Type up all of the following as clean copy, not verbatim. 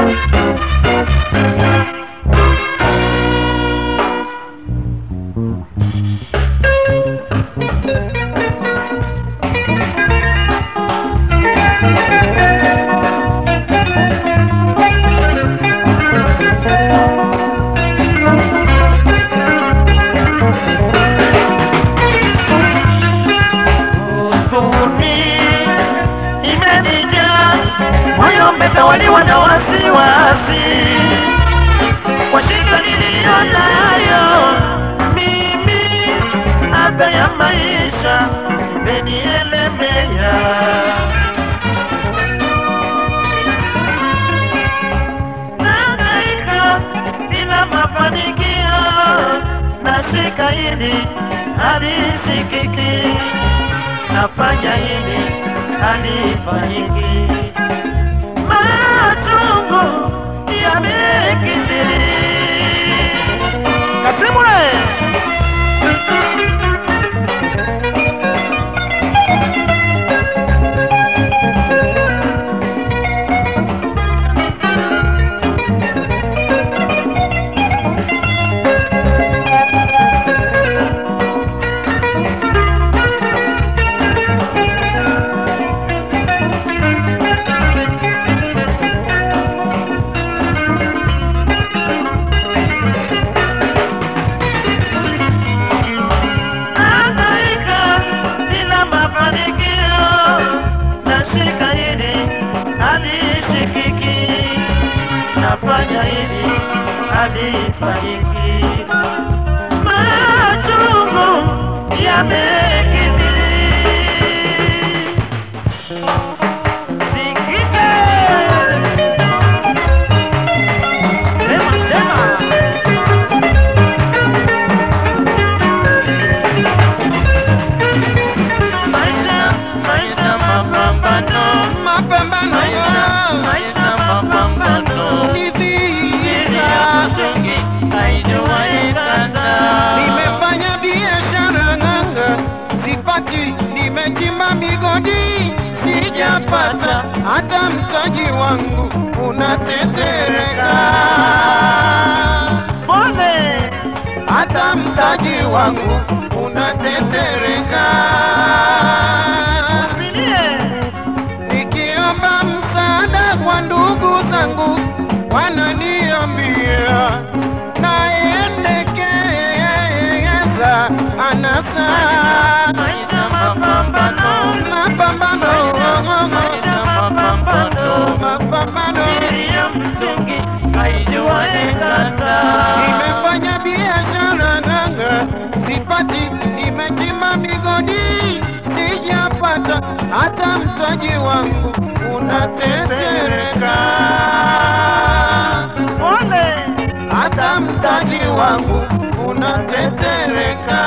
Waliwa na wasiwasi kwa shida niliyonayo mimi, hata ya maisha imenielemea. Nahangaika bila mafanikio, nashika hili halisikiki, nafanya hili halifanyiki. Machungu yamekithiri. Kasimule! Nafanya hili halifanyiki. Machungu yamekithiri. Sikike! Sema, sema! Maisha mapambano. Mapambano maisha mapambano. Nimefanya biashara nganga, sipati, nimechimba migodi, sijapata, hata mtaji wangu unatetereka. Pole! Hata mtaji wangu unatetereka. Nikiomba msaada kwa ndugu zangu, wananiambia naendekeza anasa. Maisha mapambano. Mapambano. Maisha mapambano. Mapambano. Siri ya mtungi haijuwae kata. Nimefanya biashara nganga, sipati, nimechimba migodi, sijapata, hata mtaji wangu unatetereka. Pole! Hata mtaji wangu unatetereka.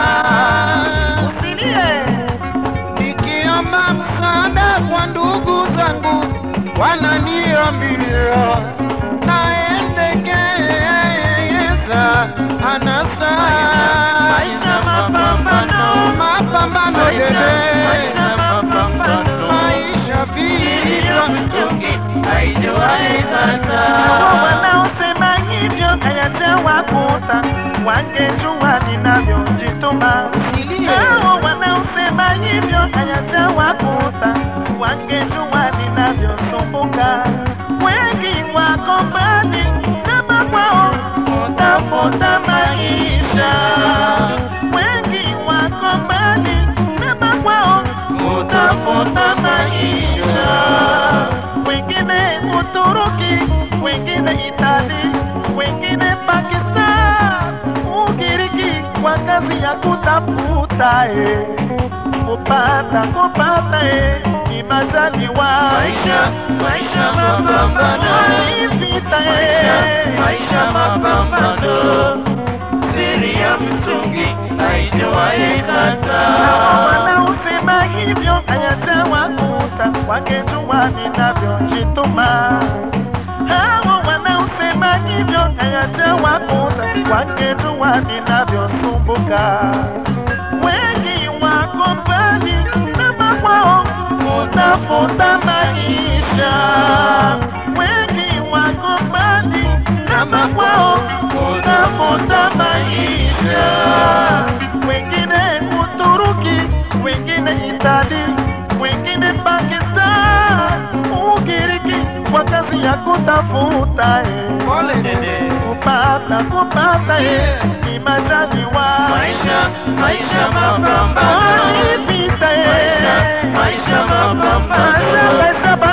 Usilie! Nikiomba msaada kwa ndugu zangu, wananiambia naendekeza anasa. Maisha mapambano. Mapambano Maisha mapambano. maisha vita mtungi haijuwae kata. Wanaosema hivyo hayajawakuta, wangejua ninavyojituma. Hao wanaosema hivyo hayajawakuta, wangejua ninavyosumbuka. Wengi wako mbali kama kwao utafuta maisha. Wengi wako mbali kama kwao utafuta maisha. Wengine Uturuki, wengine Itali, wengine Pakistan, Ugiriki, kwa kazi ya kutafuta kupata ni majaliwa. Maisha mapambano. Vita maisha mapambano. Siri ya mtungi haijuwae kata. Wanaosema hivyo hayajawakuta, wangejua ninavyojituma. Hao wanaosema hivyo hayajawakuta, wangejua ninavyosumbuka. Wengi wako mbali na makwao utafuta maisha. Wengi wako machozi ya kutafuta Pole dede. kupata ni majaliwa. Maisha mapambano. Vita Maisha mapambano. Maisha